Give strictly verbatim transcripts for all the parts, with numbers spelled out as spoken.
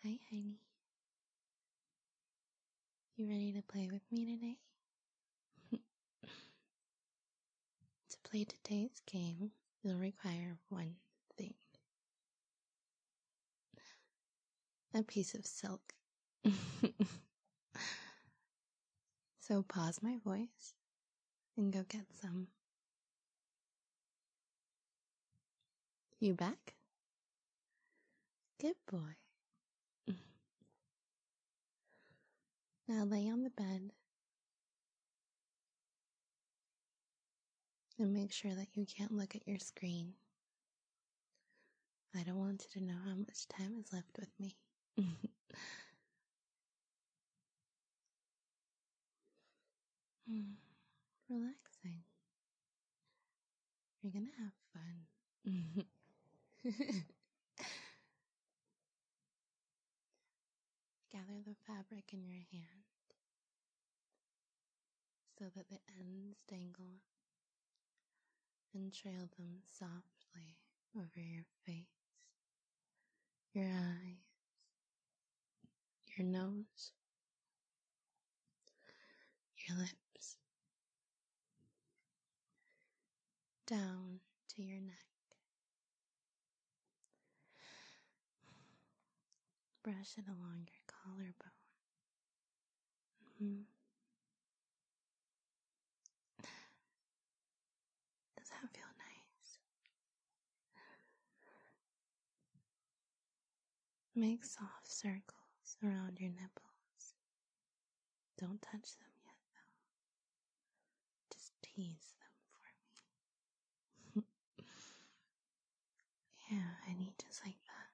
Hi, honey. You ready to play with me today? To play today's game, you'll require one thing. A piece of silk. So pause my voice and go get some. You back? Good boy. Now lay on the bed and make sure that you can't look at your screen. I don't want you to know how much time is left with me. Relaxing. You're gonna have fun. Gather the fabric in your hand so that the ends dangle and trail them softly over your face, your eyes, your nose, your lips, down to your neck. Brush it along your collarbone. Mm-hmm. Does that feel nice? Make soft circles around your nipples. Don't touch them yet, though. Just tease them for me. Yeah, I need just like that.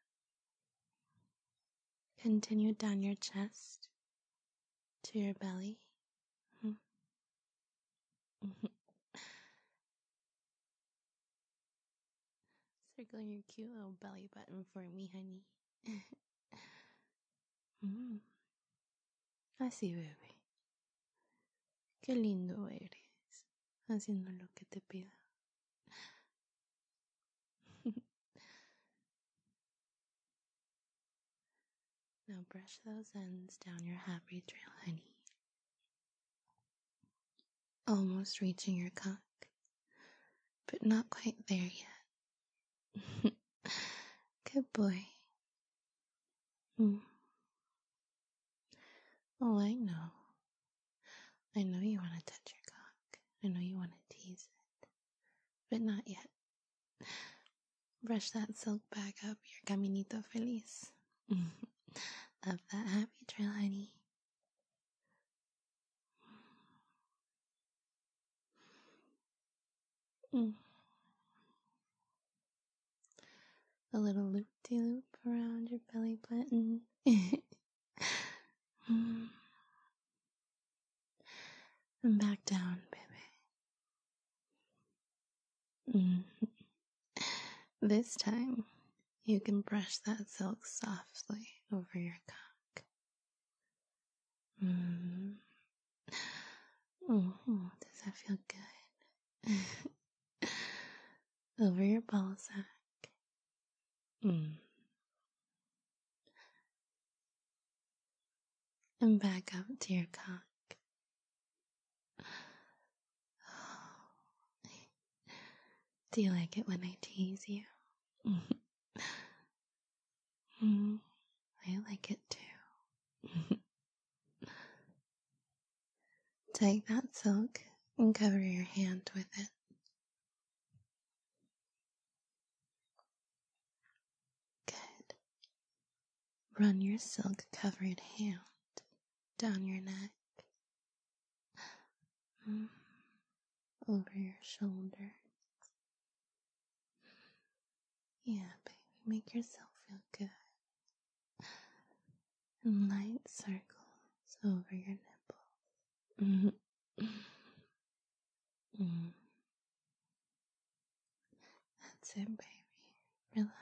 Continue down your chest to your belly. Circle your cute little belly button for me, honey. mm. Así, bebé. Qué lindo eres. Haciendo lo que te pida. Now brush those ends down your happy trail, honey. Almost reaching your cock, but not quite there yet. Good boy. Mm. Oh, I know. I know you want to touch your cock. I know you want to tease it, but not yet. Brush that silk back up your caminito feliz. Of that happy trail, honey. Mm. A little loop-de-loop around your belly button. mm. And back down, baby. Mm. This time, you can brush that silk softly over your cock. Mm. Mm-hmm. Does that feel good? Over your ball sack. Mm. And back up to your cock. Do you like it when I tease you? mm. I like it too. Take that silk and cover your hand with it. Good. Run your silk covered hand down your neck, mm, over your shoulder. Yeah, baby, make yourself feel good. And light circles over your nipple. Mm. Mm. That's it, baby. Relax.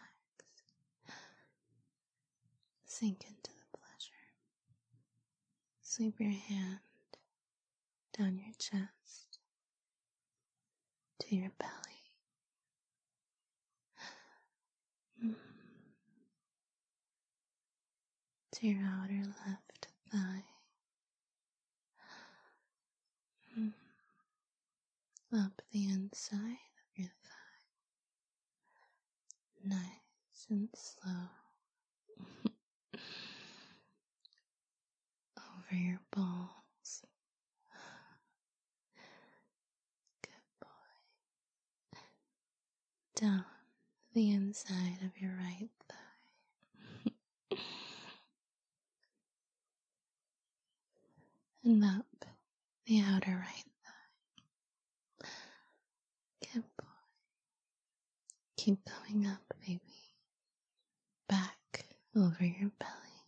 Sink into the pleasure. Sweep your hand down your chest to your belly. Mm. to your outer left thigh. Up the inside of your thigh. Nice and slow. Over your balls. Good boy. Down the inside of your right thigh. And up the outer right thigh. Good boy. Keep going up, baby. Back over your belly.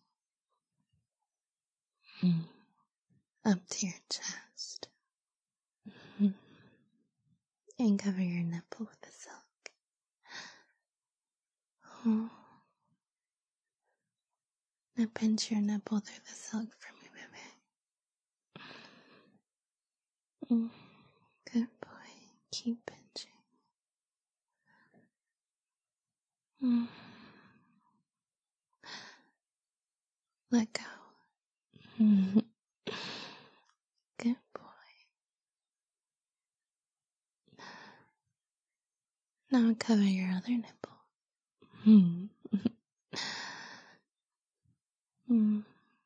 Mm. Up to your chest. Mm. And cover your nipple with the silk. Oh. Now pinch your nipple through the silk for me, baby. Mm. Good boy. Keep pinching. Mm. Let go. Mm. Good boy. Now cover your other nipple. Mm. Mm.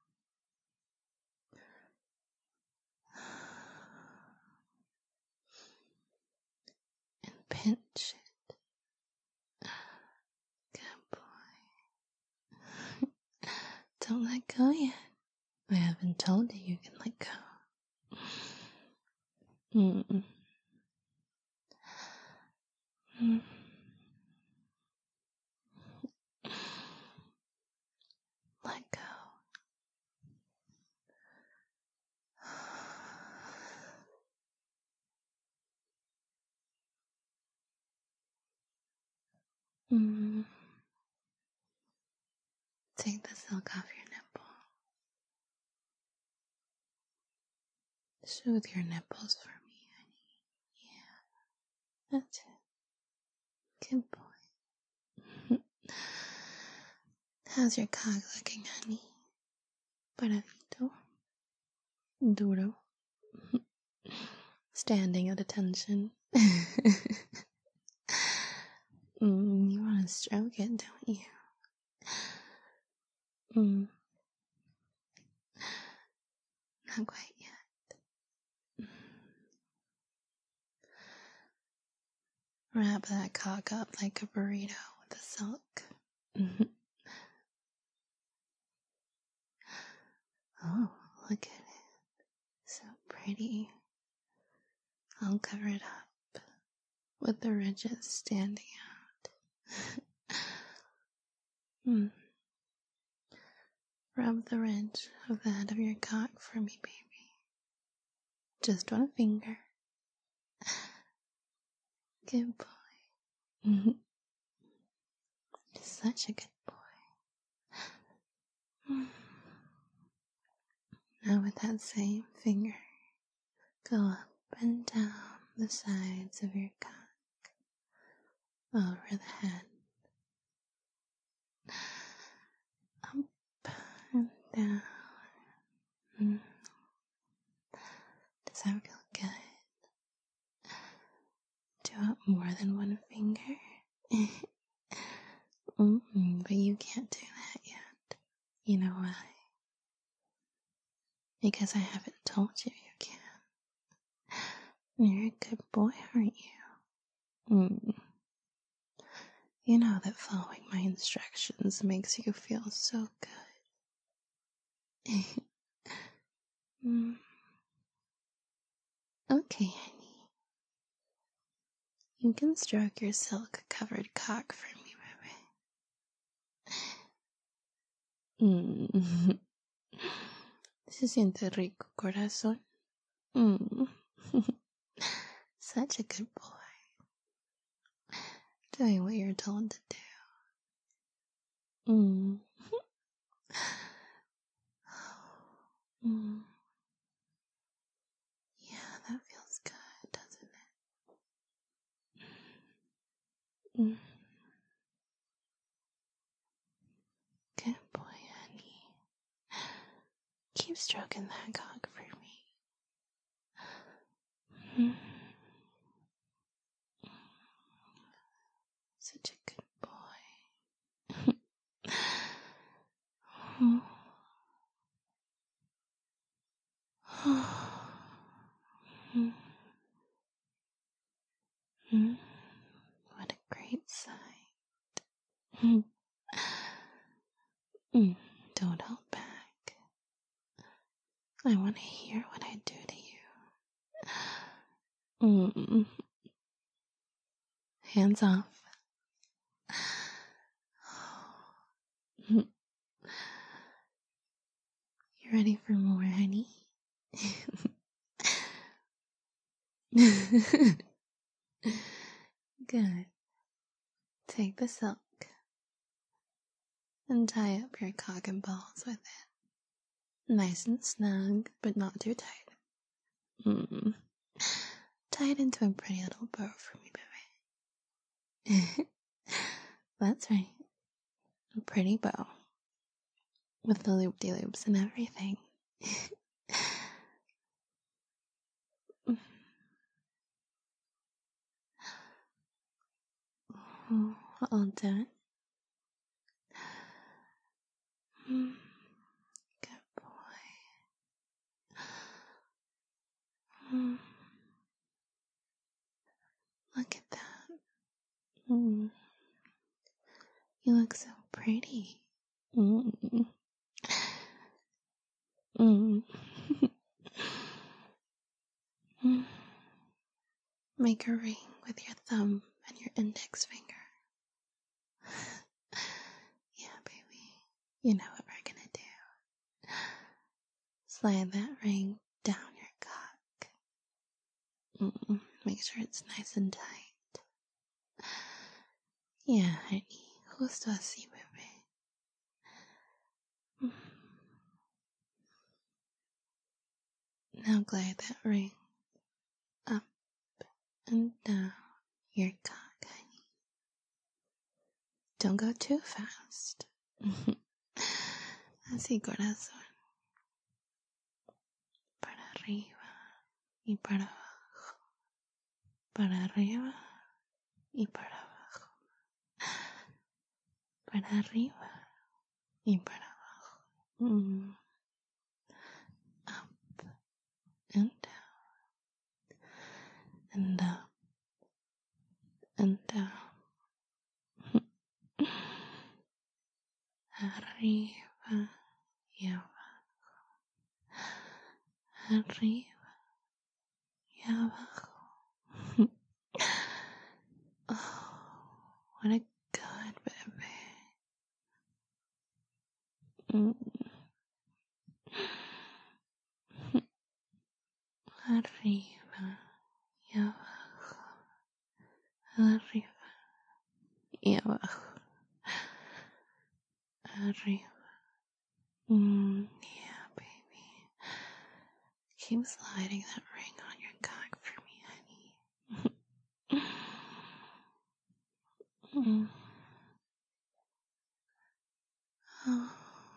And pinch it. Good boy. Don't let go yet. I haven't told you you can let go. Mm. Mm. Let go. Mm. Take the silk off your nipple. Soothe your nipples for me, honey. Yeah, that's it. Good boy. How's your cock looking, honey? Paradito. Duro. Standing at attention. mm, you want to stroke it, don't you? Mm. Not quite yet. Wrap that cock up like a burrito with the silk. Oh, look at it. So pretty. I'll cover it up with the ridges standing out. mm. Rub the ridge of the head of your cock for me, baby. Just one finger. Good boy. Such a good boy. Now with that same finger, go up and down the sides of your cock, over the head, up and down. Mm. Does that feel good? Do you want more than one finger? mm, but you can't do that yet. You know why? Because I haven't told you you can. You're a good boy, aren't you? Mm. You know that following my instructions makes you feel so good. mm. Okay, honey. You can stroke your silk-covered cock for me, baby. Mm. Se siente rico, corazón. Mm. Such a good boy. Doing what you're told to do. Mm. mm. Yeah, that feels good, doesn't it? Mm. Good boy, honey. keep stroking that cock for me. Such a good boy. What a great sight. Don't hold back. I want to hear what I do to you. Mm. Hands off. You ready for more, honey? Good. Take the silk and tie up your cock and balls with it. Nice and snug, but not too tight. Mm. Tie it into a pretty little bow for me, baby. That's right. A pretty bow. With the loop-de-loops and everything. All done. Good boy. Look at that. You look so pretty. Mm. Mm. Make a ring with your thumb and your index finger. Yeah, baby. You know what we're gonna do. Slide that ring down your cock. Mm. Make sure it's nice and tight. Yeah, honey. Justo así, baby. Now glide that ring up and down your cock, honey. Don't go too fast. Así, corazón. Para arriba y para abajo. Para arriba y para abajo. Para arriba y para abajo. Mm. Up and down. And up and down. Arriba y abajo. Arriba y abajo. Oh, what a good baby. Mm. Arriba y abajo. Arriba y abajo. Arriba. Mm, yeah, baby. Keep sliding that ring on your cock for me, honey. mm. Oh.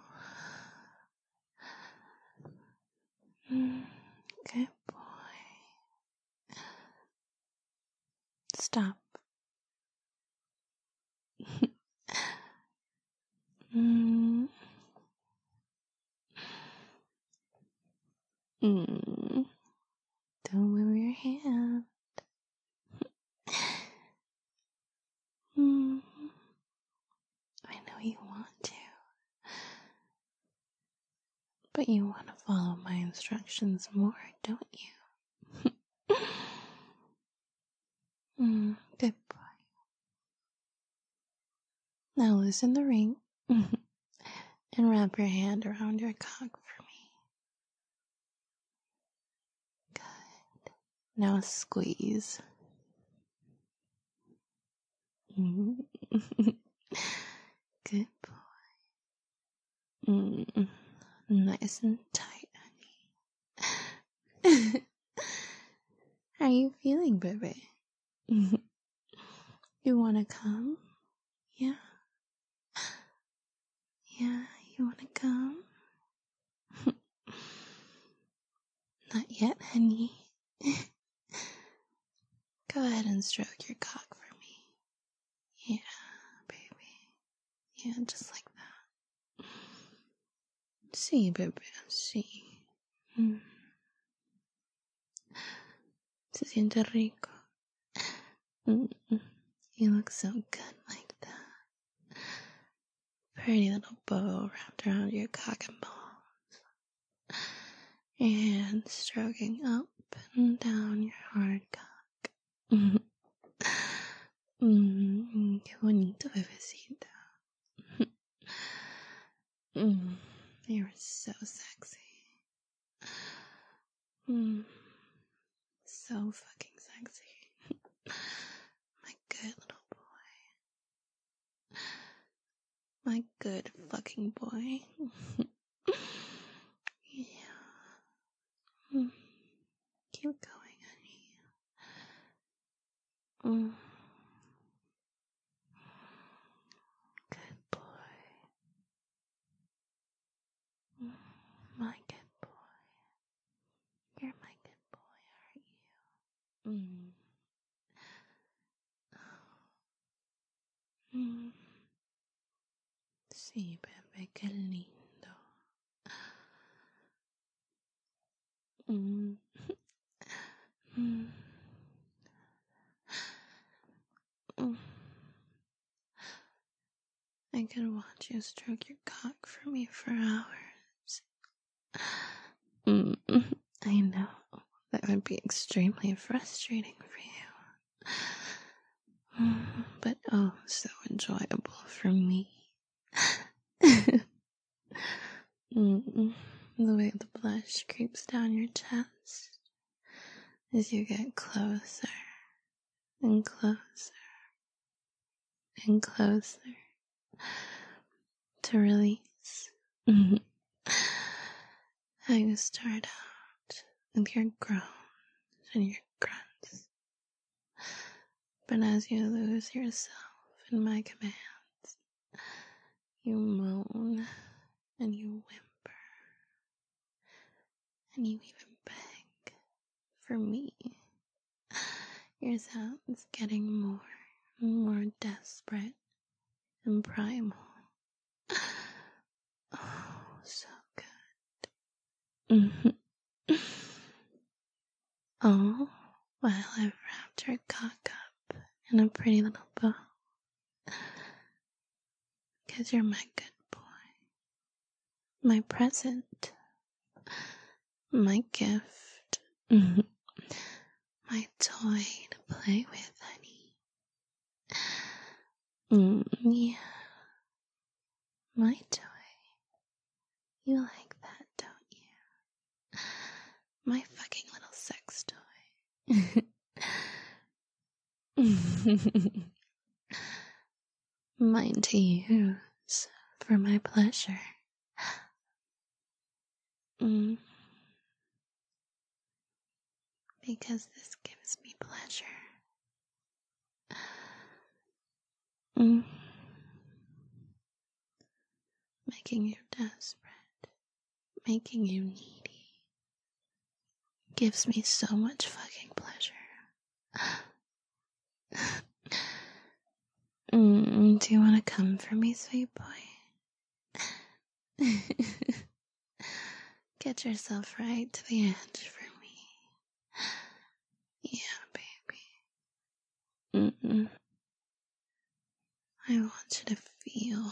Mm, good boy. Stop. mm. Mm. Don't move your hand. mm. I know you want to. But you want to follow my instructions more, don't you? mm, good boy. Now loosen the ring and wrap your hand around your cock for me. Good. Now squeeze. Mm. Good boy. Mm. Nice and tight, honey. How are you feeling, baby? You wanna come? Yeah? Yeah, you wanna come? yet, honey. Go ahead and stroke your cock for me. Yeah, baby. Yeah, just like that. See, baby, see. Mm. Se siente rico. Mm-mm. You look so good like that. Pretty little bow wrapped around your cock and balls. And stroking up and down your hard cock. Mm, qué bonito, bebecito. Mm, you're so sexy. Mm, so fucking sexy. My good little boy. My good fucking boy. Yeah. Mm, keep going, honey. Mm. Good boy. Mm, my good boy. You're my good boy, aren't you? Mm. Mm. Sí, bebé, qué lindo. Mm. Mm. Mm. I could watch you stroke your cock for me for hours. Mm. I know. That would be extremely frustrating for you. Mm. But oh, so enjoyable for me. Mm. The way the blush creeps down your chest as you get closer and closer and closer to release. How you start out with your groans and your grunts, but as you lose yourself in my commands, you moan and you whimper and you even beg for me. Your sounds getting more and more desperate and primal. Oh, so good. Mm-hmm. Oh, while I've wrapped her cock up in a pretty little bow. 'Cause you're my good boy. My present. My gift. My toy to play with, honey. Mm, yeah. My toy. You like that, don't you? My fucking little sex toy. Mine to use for my pleasure. Mm. Because this gives me pleasure. Mm. Making you desperate. Making you needy. Gives me so much fucking pleasure. Mm, do you want to come for me, sweet boy? Get yourself right to the edge for me. Yeah, baby. Mm-mm. I want you to feel.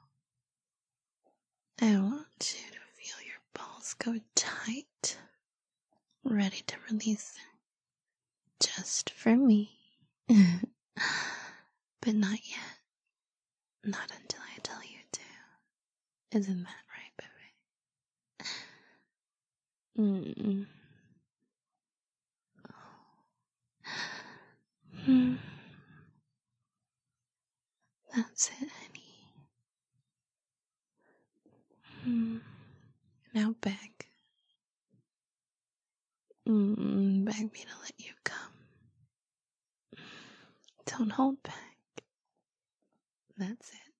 I want you to feel your balls go tight, ready to release just for me. But not yet. Not until I tell you to. Isn't that right, baby? Mm-mm. Hmm. That's it, honey. Hmm. Now beg. Mm, beg me to let you come. Don't hold back. That's it.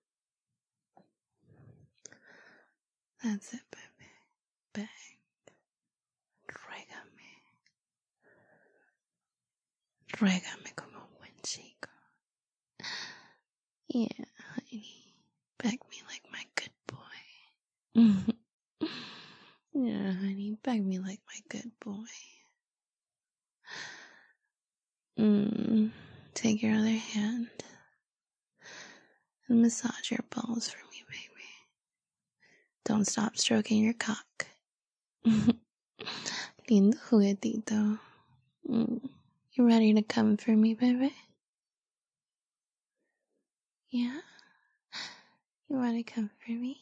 That's it, baby. Beg. Régame como un buen chico. Yeah, honey. Beg me like my good boy. Yeah, honey. Beg me like my good boy. Mm. Take your other hand and massage your balls for me, baby. Don't stop stroking your cock. Lindo juguetito. Mm. You ready to come for me, baby? Yeah? You want to come for me?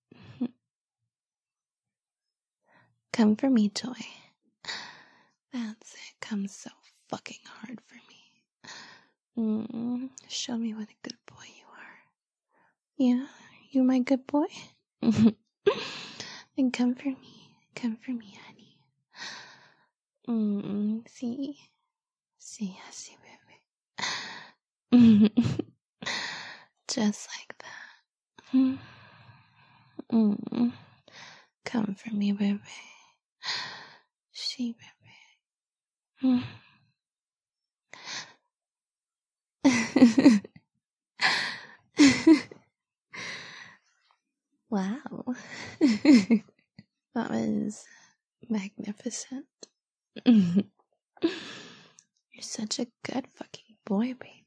Come for me, Joy. That's it. Come so fucking hard for me. Mm. Show me what a good boy you are. Yeah? You my good boy? Then come for me. Come for me, honey. Mm. See? See, I see, baby. Just like that. Mm. Come for me, baby. She, baby. Wow. That was magnificent. You're such a good fucking boy, baby.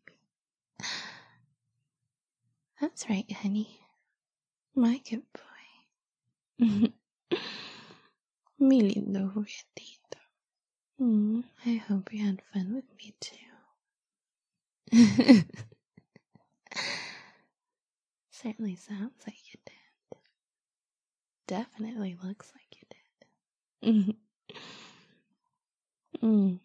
That's right, honey. My good boy. Mi lindo juguetito. Mm, I hope you had fun with me too. Certainly sounds like you did. Definitely looks like you did. Mm.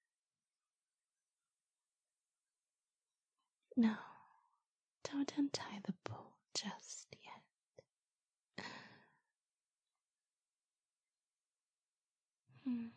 No, don't untie the bow just yet. Mm.